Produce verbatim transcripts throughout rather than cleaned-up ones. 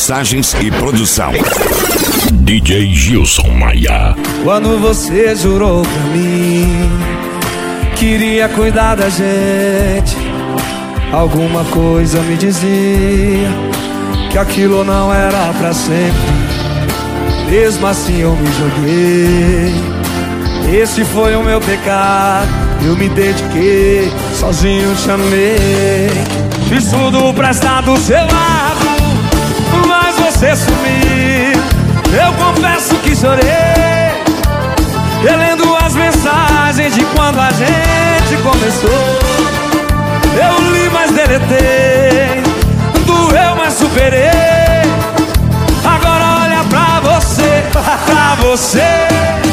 mixagens e produção. D J Gilson Maia. Quando você jurou pra mim, queria cuidar da gente, alguma coisa me dizia que aquilo não era pra sempre. Mesmo assim eu me joguei, esse foi o meu pecado. Eu me dediquei, sozinho te amei, fiz tudo pra estar do seu lado, mas você sumiu. Eu confesso que chorei, relendo as mensagens de quando a gente começou. Eu li, mas deletei, doeu, mas superei. Agora olha pra você, pra você.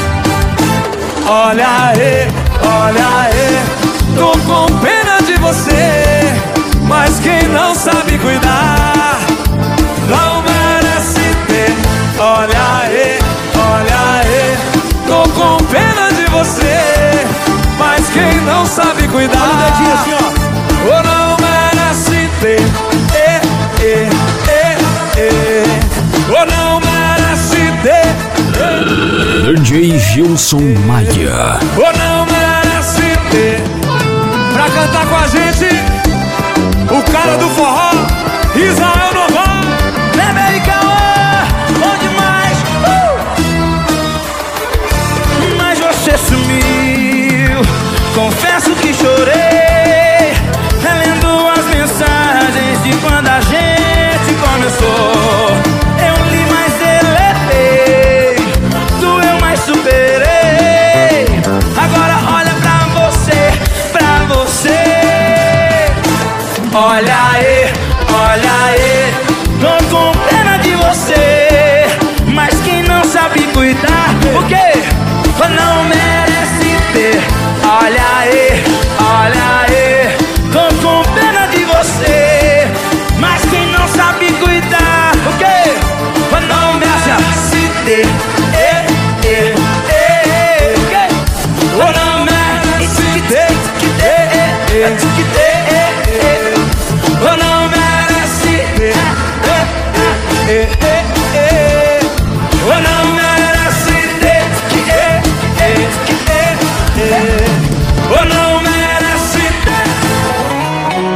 Olha aí, olha aí, tô com pena de você, mas quem não sabe cuidar não merece ter. Olha aí, olha aí, tô com pena de você, mas quem não sabe cuidar olha o dedinho assim, ó, ou não merece ter. Eh, eh, eh, eh, ou não merece ter. D J Gilson Maia. Ou não merece ter. Pra cantar com a gente, o cara do forró, Israel Noval. Lembra aí, Cauã, bom demais. uh! Mas você sumiu, confesso que chorei, relendo as mensagens de quando a gente começou. Eu li, mas deletei, doeu, mas superei. Agora olha pra você, pra você. Olha aí, olha aí, tô com pena de você, mas quem não sabe cuidar